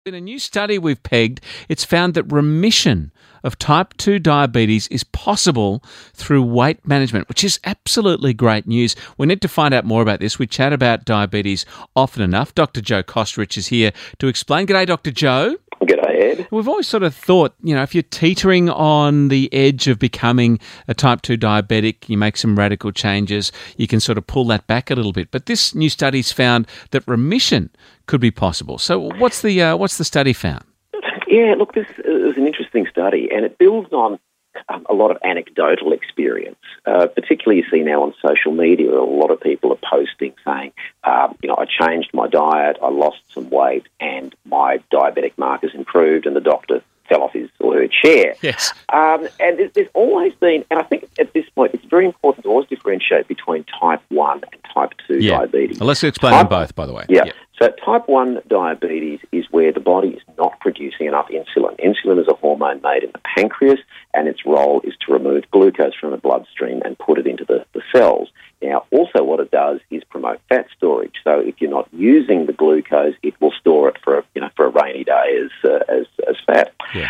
In a new study we've pegged, it's found that remission of type 2 diabetes is possible through weight management, which is absolutely great news. We need to find out more about this. We chat about diabetes often enough. Dr. Joe Kostrich is here to explain. G'day, Dr. Joe. G'day, Ed. We've always sort of thought, if you're teetering on the edge of becoming a type 2 diabetic, you make some radical changes, you can sort of pull that back a little bit. But this new study's found that remission could be possible. So what's the study found? Yeah, look, this is an interesting study, and it builds on a lot of anecdotal experience. Particularly you see now on social media, a lot of people are posting saying, I changed my diet, I lost some weight, and my diabetic markers improved, and the doctor fell off his or her chair. Yes. And there's always been, and I think at this point it's very important to always differentiate between type 1 and type 2 diabetes. Well, let's explain them both, by the way. Yeah. So type 1 diabetes is where the body is not producing enough insulin. Insulin is a hormone made in the pancreas, and its role is to remove glucose from the bloodstream and put it into the cells. Now, also what it does is promote fat storage. So if you're not using the glucose, it will store it for a rainy day as fat. Yeah.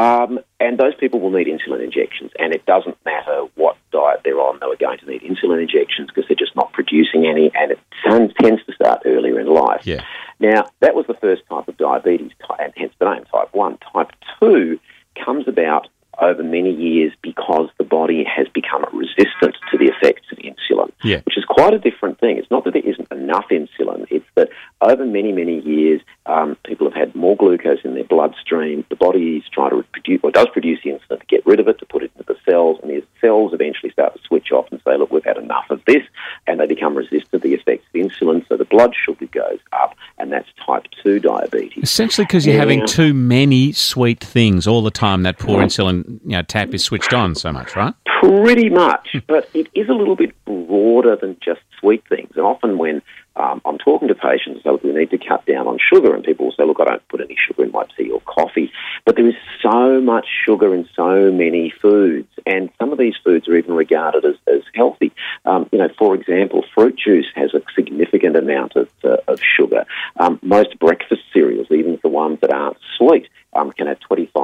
And those people will need insulin injections, and it doesn't matter what diet they're on, they are going to need insulin injections because they're just not producing any, and it tends to start earlier in life. Yeah. Now, that was the first type of diabetes, and hence the name type 1. Type 2 comes about over many years because the body has become resistant to the effects of insulin, which is quite a different thing. It's not that there isn't enough insulin, it's that over many, many years, people have had more glucose in their bloodstream. The body is trying to produce, or does produce the insulin to get rid of it, to put it into the cells, and the cells eventually start to switch off and say, look, we've had enough of this, and they become resistant to the effects of insulin, so the blood sugar goes up, and that's type 2 diabetes. Essentially because you're having too many sweet things all the time, that poor insulin tap is switched on so much, right? Pretty much, but it is a little bit broader than just sweet things. And often when I'm talking to patients, so we need to cut down on sugar, and people will say, look, I don't put any sugar in my tea or coffee. But there is so much sugar in so many foods, and some of these foods are even regarded as healthy. For example, fruit juice has a significant amount of sugar. Most breakfast cereals, even the ones that aren't sweet, can have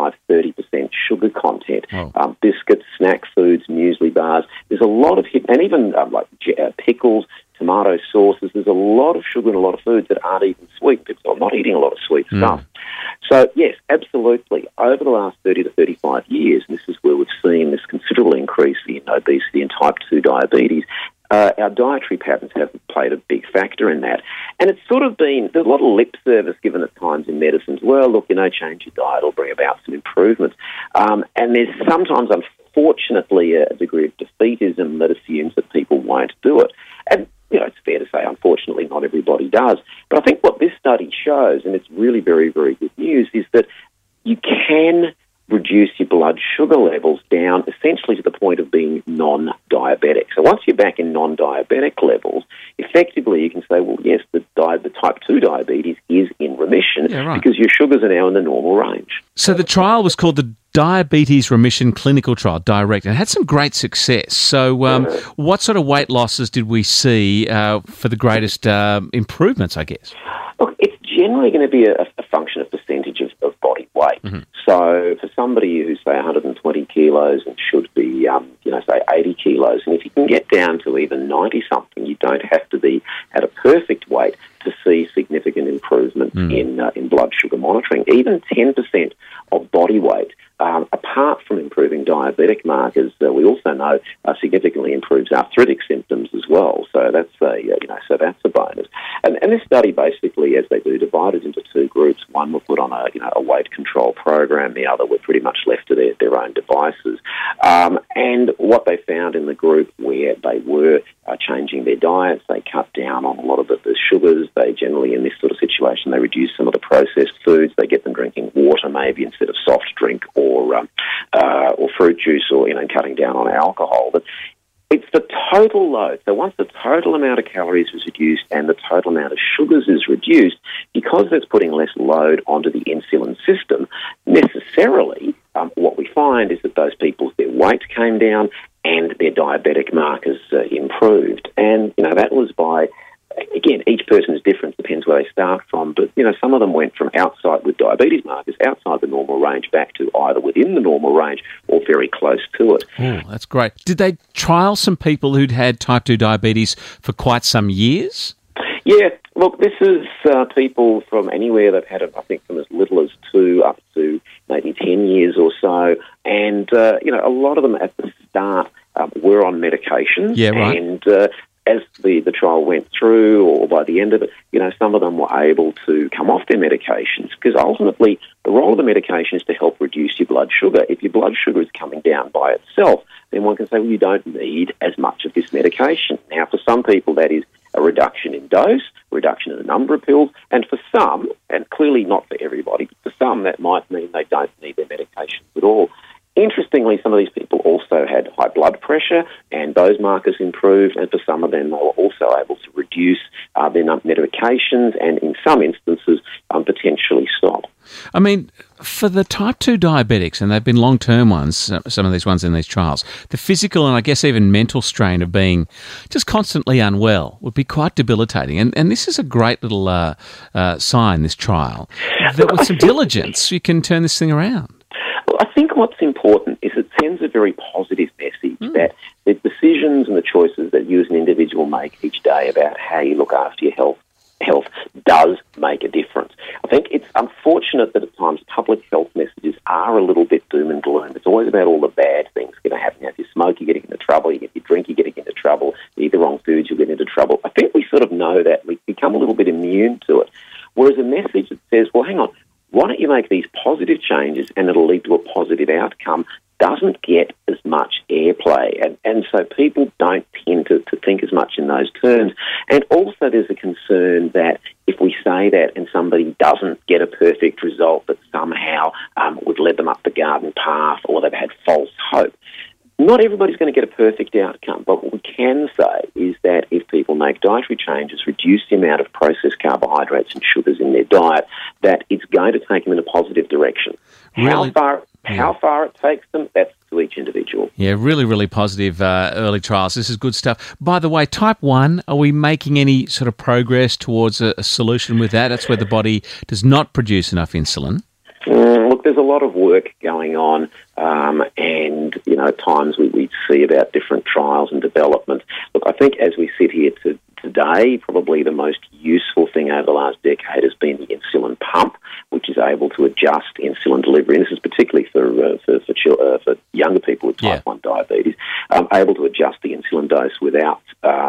25-30% sugar content. Oh. Biscuits, snack foods, muesli bars. There's a lot of and even pickles, tomato sauces. There's a lot of sugar in a lot of foods that aren't even sweet. People are not eating a lot of sweet stuff. So, yes, absolutely. Over the last 30 to 35 years, and this is where we've seen this considerable increase in obesity and type 2 diabetes, our dietary patterns have played a big factor in that. And it's sort of been, there's a lot of lip service given at times in medicines. Well, look, change your diet will bring about some improvements. And there's sometimes, unfortunately, a degree of defeatism that assumes that people won't do it. And, it's fair to say, unfortunately, not everybody does. But I think what this study shows, and it's really very, very good news, is that you can reduce your blood sugar levels down essentially to the point of being non-diabetic. So once you're back in non-diabetic levels, effectively you can say, well, yes, the type 2 diabetes is in remission because your sugars are now in the normal range. So the trial was called the Diabetes Remission Clinical Trial, DIRECT, and it had some great success. So what sort of weight losses did we see for the greatest improvements, I guess? Look, it's generally going to be a function of percentage of body weight. Mm-hmm. So for somebody who's, say, 120 kilos and should be, say, 80 kilos, and if you can get down to even 90-something, you don't have to be at a perfect weight to see significant improvement in blood sugar monitoring. Even 10% of body weight, apart from improving diabetic markers, we also know significantly improves arthritic symptoms as well. So that's a bonus. And this study basically, as they do, divided into two groups. One were put on a weight control program. The other were pretty much left to their own devices. And what they found in the group where they were changing their diets, they cut down on a lot of the sugars. They generally, in this sort of situation, they reduce some of the processed foods. They get them drinking water maybe instead of soft drink or fruit juice, or cutting down on alcohol. But it's the total load. So once the total amount of calories is reduced and the total amount of sugars is reduced, because it's putting less load onto the insulin system, necessarily what we find is that those people, their weight came down and their diabetic markers improved. And, that was by again, each person is different, depends where they start from, but, some of them went from outside with diabetes markers, outside the normal range, back to either within the normal range or very close to it. Oh, that's great. Did they trial some people who'd had type 2 diabetes for quite some years? Yeah, look, this is people from anywhere. They've had it, I think, from as little as 2 up to maybe 10 years or so. And, a lot of them at the start were on medications. Yeah, right. And as the trial went through, or by the end of it, some of them were able to come off their medications, because ultimately the role of the medication is to help reduce your blood sugar. If your blood sugar is coming down by itself, then one can say, well, you don't need as much of this medication. Now, for some people, that is a reduction in dose, reduction in the number of pills, and for some, and clearly not for everybody, but for some that might mean they don't need their medications at all. Interestingly, some of these people also had high blood pressure, and those markers improved, and for some of them they were also able to reduce their medications and, in some instances, potentially stop. I mean, for the type 2 diabetics, and they've been long-term ones, some of these ones in these trials, the physical and I guess even mental strain of being just constantly unwell would be quite debilitating. And this is a great little sign, this trial, that with some diligence you can turn this thing around. Well, I think what's important is it sends a very positive message that the decisions and the choices that you as an individual make each day about how you look after your health does make a difference. I think it's unfortunate that at times public health messages are a little bit doom and gloom. It's always about all the bad things going to happen. If you smoke, you're getting into trouble. You drink, you're getting into trouble. You eat the wrong foods, you'll get into trouble. I think we sort of know that. We become a little bit immune to it. Whereas a message that says, well, hang on, why don't you make these positive changes and it'll lead to a positive outcome, doesn't get as much airplay. And so people don't tend to think as much in those terms. And also there's a concern that if we say that and somebody doesn't get a perfect result, that somehow would lead them up the garden path, or they've had false hope. Not everybody's going to get a perfect outcome, but what we can say is that if people make dietary changes, reduce the amount of processed carbohydrates and sugars in their diet, that it's going to take them in a positive direction. Really? How far it takes them, that's to each individual. Yeah, really, really positive early trials. This is good stuff. By the way, type 1, are we making any sort of progress towards a solution with that? That's where the body does not produce enough insulin. Look, there's a lot of work going on, and, at times we see about different trials and development. Look, I think as we sit here today, probably the most useful thing over the last decade has been the insulin pump, which is able to adjust insulin delivery. And this is particularly for younger people with type 1 diabetes, able to adjust the insulin dose without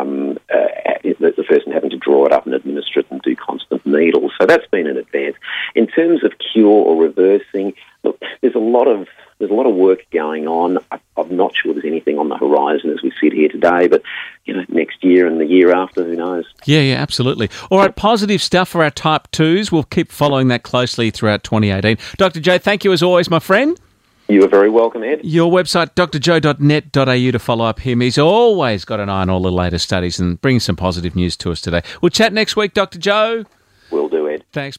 the person having to draw it up and administer it and do constant needles. So that's been an advance. In terms of cure or reversing, look, there's a lot of work going on. I'm not sure there's anything on the horizon as we sit here today, but next year and the year after, who knows? Yeah, absolutely. All right, positive stuff for our type 2s. We'll keep following that closely throughout 2018. Dr. Joe, thank you as always, my friend. You are very welcome, Ed. Your website, drjoe.net.au, to follow up him. He's always got an eye on all the latest studies and bringing some positive news to us today. We'll chat next week, Dr. Joe. Will do, Ed. Thanks.